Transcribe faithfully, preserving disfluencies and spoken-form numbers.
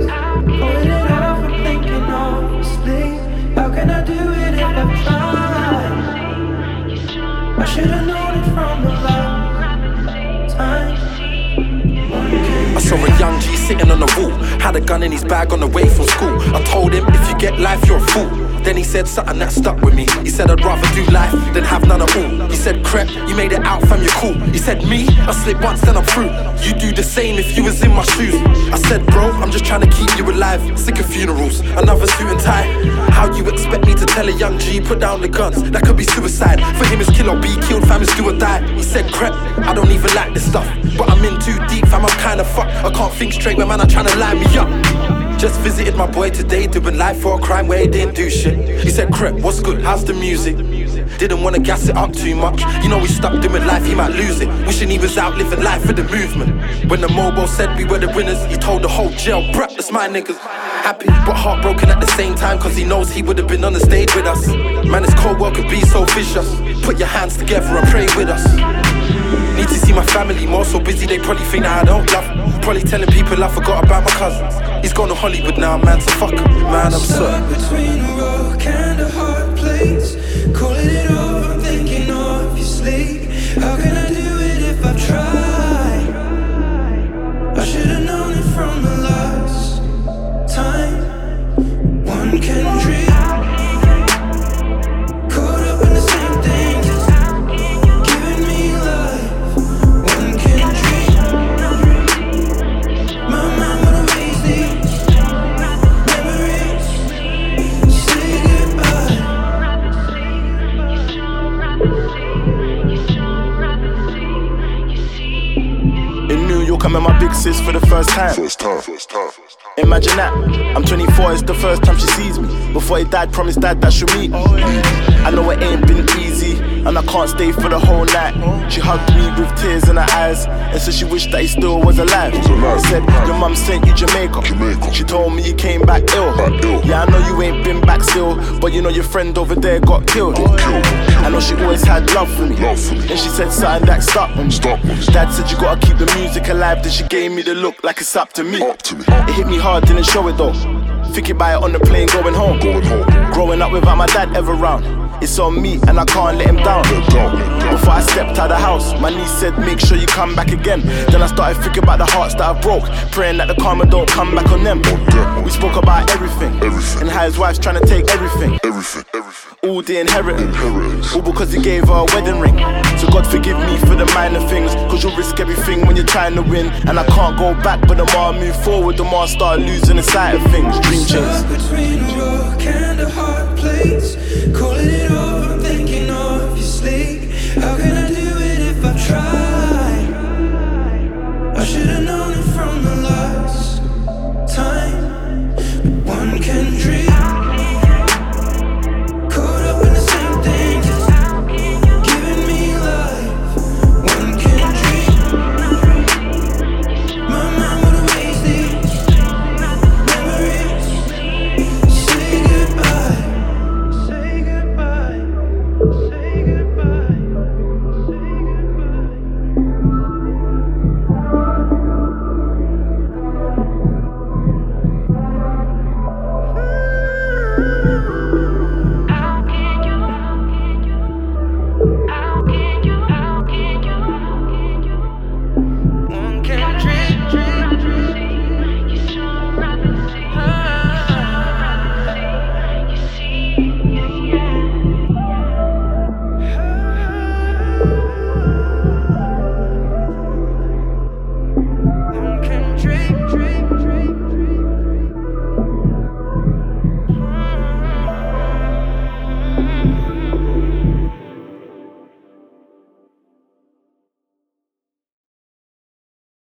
Pulling it off, I'm thinking honestly. How can I do it if I've tried? I should've known it from the last time. I saw a young G sitting on the wall, had a gun in his bag on the way from school. I told him, if you get life, you're a fool. Then he said something that stuck with me. He said, I'd rather do life than have none at all. He said, Crep, you made it out, fam, you're cool. He said, me, I slip once, then I'm through. You do the same if you was in my shoes. I said, bro, I'm just trying to keep you alive. Sick of funerals, another suit and tie. How you expect me to tell a young G, put down the guns? That could be suicide. For him, it's kill or be killed, fam, it's do or die. He said, Crep, I don't even like this stuff, but I'm in too deep, fam, I'm kinda fucked. I can't think straight when man are trying to line me up. Just visited my boy today, doing life for a crime where he didn't do shit. He said, Crep, what's good, how's the music? Didn't wanna gas it up too much. You know he's stuck doing life, he might lose it. Wishing he was out living life for the movement. When the mobile said we were the winners, he told the whole jail, bruh, that's my niggas. Happy but heartbroken at the same time, cause he knows he would've been on the stage with us. Man, this cold world could be so vicious. Put your hands together and pray with us. Need to see my family more, so busy they probably think that I don't love. Probably telling people I forgot about my cousins. He's gone to Hollywood now, man, so fuck him. Man, I'm sorry. Stuck between a rock and a hard place. Calling it off, I'm thinking obviously. How can I do it if I've tried? I should've known it from the last time. One can dream. Caught up in the same thing, just giving me life. One can dream. My mind would erase these memories. Say goodbye. In New York, I met my big sis for the first time. First time, first time, first time. Imagine that, I'm twenty-four, it's the first time she sees me. Before he died, promised dad that she'll meet me. I know it ain't been easy, and I can't stay for the whole night. She hugged me with tears in her eyes, and said she wished that he still was alive. I said, your mum sent you Jamaica. Jamaica. She told me you came back ill. Back ill. Yeah, I know you ain't been back still, but you know your friend over there got killed. Got killed. I know she always had love for me. Love for me. And she said something that stopped me. Stop me. Dad said you gotta keep the music alive. Then she gave me the look like it's up to me. Up to me. It hit me hard, didn't show it though. Thinking about it on the plane going home. Going home. Growing up without my dad ever round. It's on me and I can't let him down. Let down, let down. Before I stepped out the house, my niece said make sure you come back again. Then I started thinking about the hearts that I broke, praying that the karma don't come back on them. We spoke about everything, Everything. and how his wife's trying to take everything. Everything, everything. All the inheritance, Inheritance. all because he gave her a wedding ring. So God forgive me for the minor things, cause you'll risk everything when you're trying to win. And I can't go back, but the more I move forward, the more I start losing the sight of things. Dream chase. Stuck between a rock and a hard place. Calling it off, I'm thinking obviously. How can I do it if I try?